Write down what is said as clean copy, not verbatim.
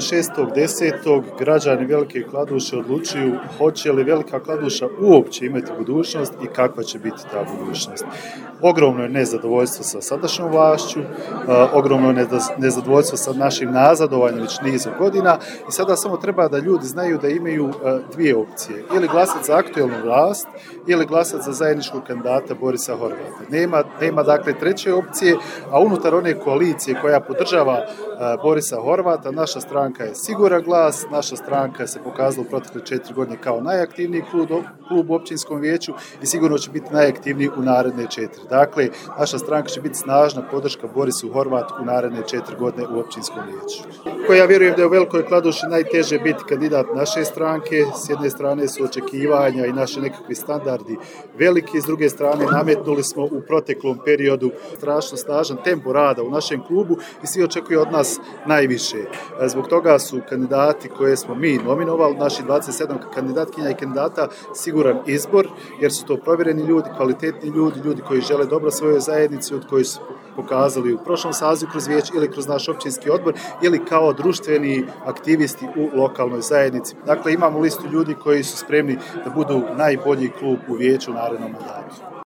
26.10. građani Velike Kladuše odlučuju hoće li Velika Kladuša uopće imati budućnost i kakva će biti ta budućnost. Ogromno je nezadovoljstvo sa sadašnjom vlašću, ogromno je nezadovoljstvo sa našim nazadovanjem već nizu godina i sada samo treba da ljudi znaju da imaju dvije opcije. Ili glasati za aktuelnu vlast ili glasati za zajedničkog kandidata Borisa Horvata. Nema dakle treće opcije, a unutar one koalicije koja podržava Borisa Horvata, naša stranka je siguran glas, naša stranka se pokazala u protekle 4 godine kao najaktivniji klub u općinskom vijeću i sigurno će biti najaktivniji u naredne 4. Dakle, naša stranka će biti snažna podrška Borisu Horvatu u naredne 4 godine u općinskom vijeću. Ja vjerujem da je u Velikoj Kladuši najteže biti kandidat naše stranke. S jedne strane su očekivanja i naši nekakvi standardi veliki, s druge strane nametnuli smo u proteklom periodu strašno snažan tempo rada u našem klubu i svi očekuju od nas najviše. Zbog toga su kandidati koje smo mi nominovali, naši 27 kandidatkinja i kandidata, siguran izbor, jer su to provjereni ljudi, kvalitetni ljudi, ljudi koji žele dobro svojoj zajednici, od koji su pokazali u prošlom sazivu kroz vijeće ili kroz naš općinski odbor ili kao društveni aktivisti u lokalnoj zajednici. Dakle, imamo listu ljudi koji su spremni da budu najbolji klub u vijeću u narednom mandatu.